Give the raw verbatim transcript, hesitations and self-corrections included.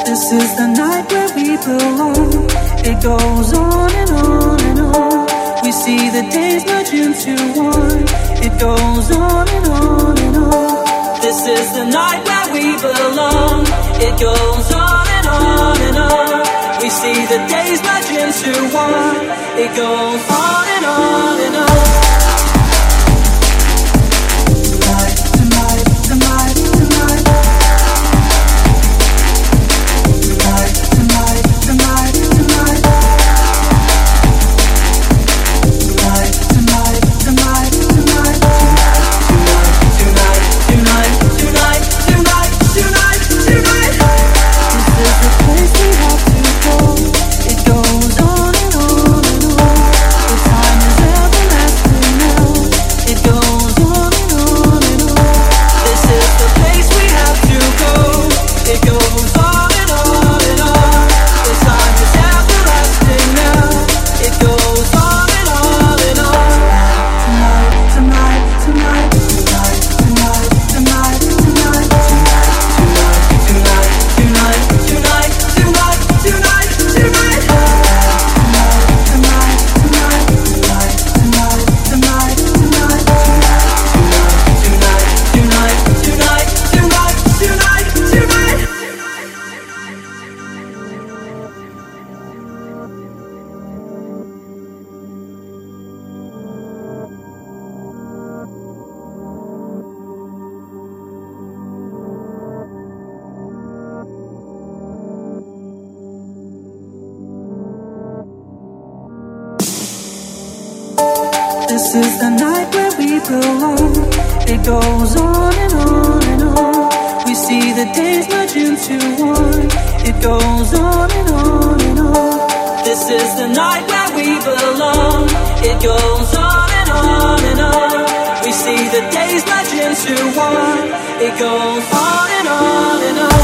This is the night where we belong. It goes on and on and on. We see the days merge into one. It goes on and on and on. This is the night where we belong. It goes on and on and on. We see the days merge into one. It goes on and on and on. Tonight, tonight, tonight, tonight. Tonight, tonight, tonight, tonight. Tonight, tonight, tonight, tonight. Tonight, tonight, tonight, tonight, tonight, tonight. This is the place we have to go. It goes on and on and on. The time is everlasting now. It goes on and on and on. This is the place we have to go. It goes on and on and on. The time is everlasting now. It goes on and on and on. Tonight, tonight, tonight, tonight, tonight, tonight, tonight, tonight, tonight, tonight, tonight, tonight, tonight, tonight. Tonight, tonight, tonight, tonight, tonight, tonight, tonight, tonight, tonight, tonight, tonight, tonight. This is the night where we belong. It goes on and on and on. We see the days merge into one. It goes on and on and on. This is the night where we belong. It goes on and on and on. We see the days merge into one. It goes on and on and on.